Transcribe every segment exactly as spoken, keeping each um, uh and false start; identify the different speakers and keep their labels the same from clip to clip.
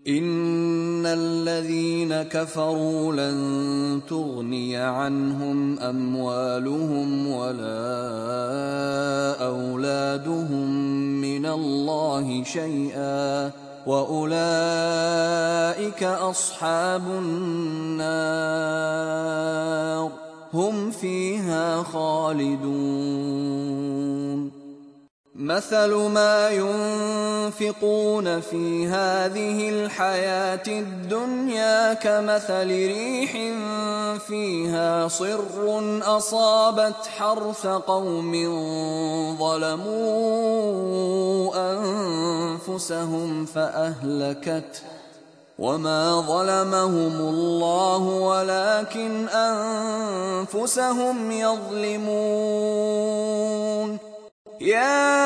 Speaker 1: إن الذين كفروا لن تغني عنهم أموالهم ولا أولادهم من الله شيئا وأولئك أصحاب النار هم فيها خالدون. مثل ما ينفقون في هذه الحياة الدنيا كمثل ريح فيها صر أصابت حرث قوم ظلموا أنفسهم فأهلكته وما ظلمهم الله ولكن أنفسهم يظلمون. يا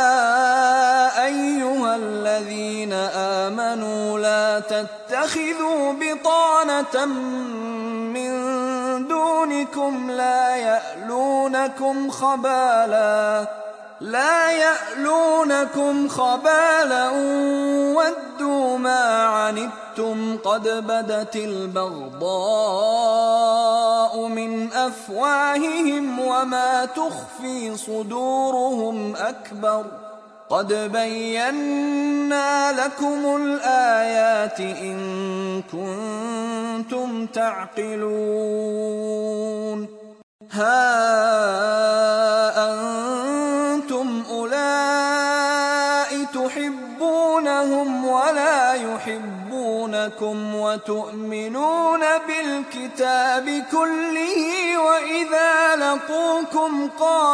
Speaker 1: أيها الذين آمنوا لا تتخذوا بطانة من دونكم لا يألونكم خبالا لا يألونكم خبالا ودوا ما عنتم قد بدت البغضاء من أفواههم وما تخفي صدورهم أكبر قد بينا لكم الآيات إن كنتم تعقلون. ها أنتم أولئك تحبونهم ولا يحبونكم وتؤمنون بالكتاب كله وإذا لقوكم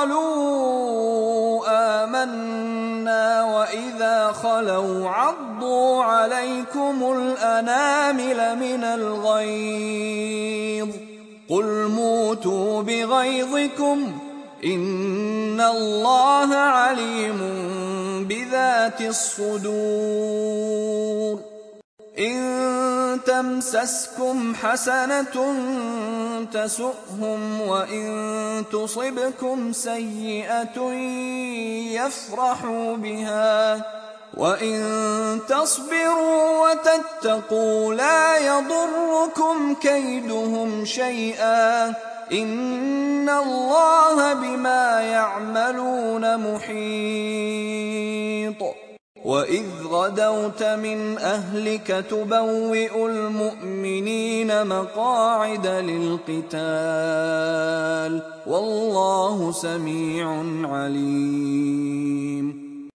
Speaker 1: قالوا آمنا وإذا خلوا عضوا عليكم الأنامل من الغيظ قل موتوا بغيظكم إن الله عليم بذات الصدور. إن تمسسكم حسنة تسؤهم وإن تصبكم سيئة يفرحوا بها وإن تصبروا وتتقوا لا يضركم كيدهم شيئا إن الله بما يعملون محيط. وإذ غدوت من أهلك تبوئ المؤمنين مقاعد للقتال والله سميع عليم.